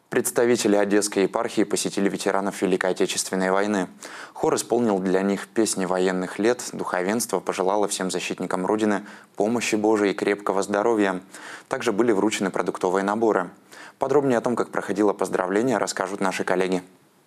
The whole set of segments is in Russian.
Представители Одесской епархии посетили ветеранов Великой Отечественной войны. Хор исполнил для них песни военных лет, духовенство пожелало всем защитникам Родины помощи Божией и крепкого здоровья. Также были вручены продуктовые наборы. Подробнее о том, как проходило поздравление, расскажут наши коллеги.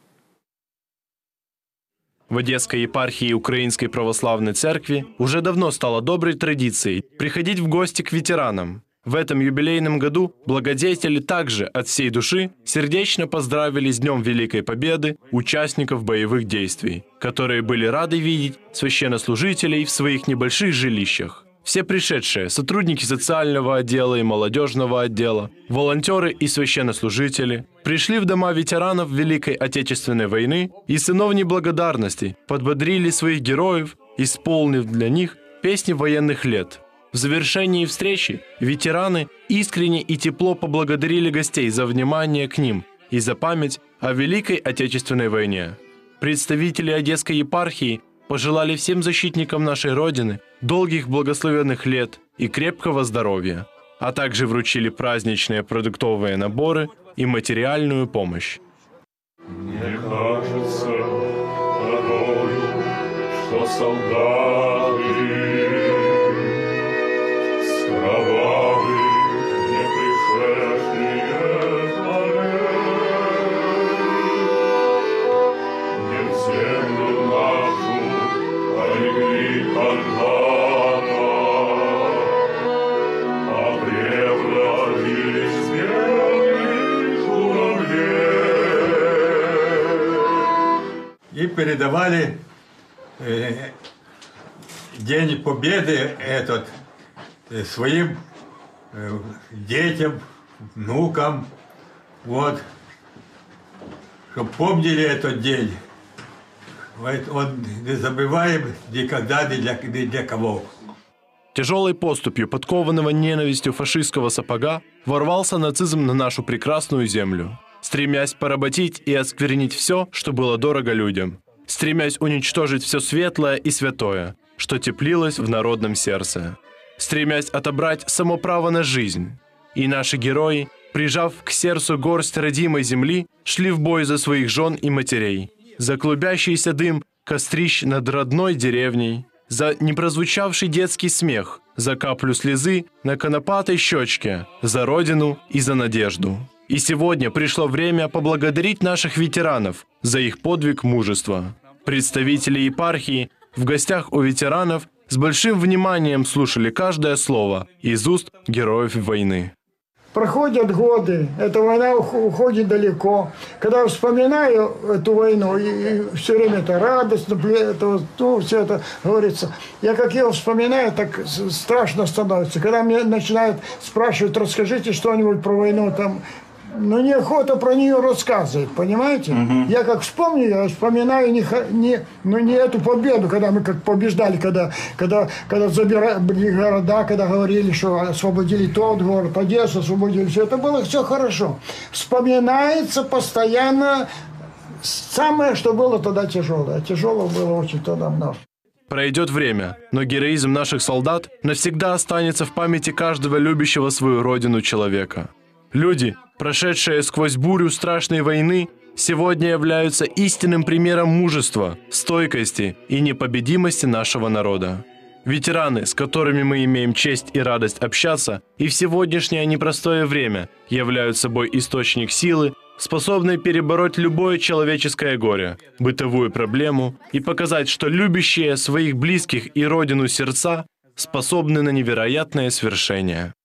В Одесской епархии Украинской Православной Церкви уже давно стало доброй традицией приходить в гости к ветеранам. В этом юбилейном году благодетели также от всей души сердечно поздравили с Днем Великой Победы участников боевых действий, которые были рады видеть священнослужителей в своих небольших жилищах. Все пришедшие, сотрудники социального отдела и молодежного отдела, волонтеры и священнослужители пришли в дома ветеранов Великой Отечественной войны и сынов неблагодарности подбодрили своих героев, исполнив для них песни военных лет. В завершении встречи ветераны искренне и тепло поблагодарили гостей за внимание к ним и за память о Великой Отечественной войне. Представители Одесской епархии пожелали всем защитникам нашей Родины долгих благословенных лет и крепкого здоровья, а также вручили праздничные продуктовые наборы и материальную помощь. Мне кажется, порою, что солдаты с кровавых не пришедшие не в землю нашу полегли когда-то, а превратились в белых журавлей. И передавали День Победы этот своим детям, внукам, вот, чтобы помнили этот день. Он не забываем никогда ни для кого. Тяжелой поступью подкованного ненавистью фашистского сапога ворвался нацизм на нашу прекрасную землю, стремясь поработить и осквернить все, что было дорого людям, стремясь уничтожить все светлое и святое, что теплилось в народном сердце, стремясь отобрать само право на жизнь. И наши герои, прижав к сердцу горсть родимой земли, шли в бой за своих жен и матерей, за клубящийся дым кострищ над родной деревней, за непрозвучавший детский смех, за каплю слезы на конопатой щечке, за Родину и за надежду. И сегодня пришло время поблагодарить наших ветеранов за их подвиг мужества. Представители епархии в гостях у ветеранов с большим вниманием слушали каждое слово из уст героев войны. Проходят годы, эта война уходит далеко. Когда я вспоминаю эту войну, и все время это радостно, все это говорится. Я как ее вспоминаю, так страшно становится. Когда мне начинают спрашивать, расскажите что-нибудь про войну, там, ну неохота про нее рассказывать, понимаете? Я как вспомню, я вспоминаю не эту победу, когда мы как побеждали, когда забирали города, когда говорили, что освободили тот город, Одессу освободили, все это было все хорошо. Вспоминается постоянно самое, что было тогда тяжелое. Тяжелого было очень тогда много. Пройдет время, но героизм наших солдат навсегда останется в памяти каждого любящего свою родину человека. Люди, прошедшие сквозь бурю страшной войны, сегодня являются истинным примером мужества, стойкости и непобедимости нашего народа. Ветераны, с которыми мы имеем честь и радость общаться, и в сегодняшнее непростое время являются собой источник силы, способный перебороть любое человеческое горе, бытовую проблему и показать, что любящие своих близких и родину сердца способны на невероятное свершение.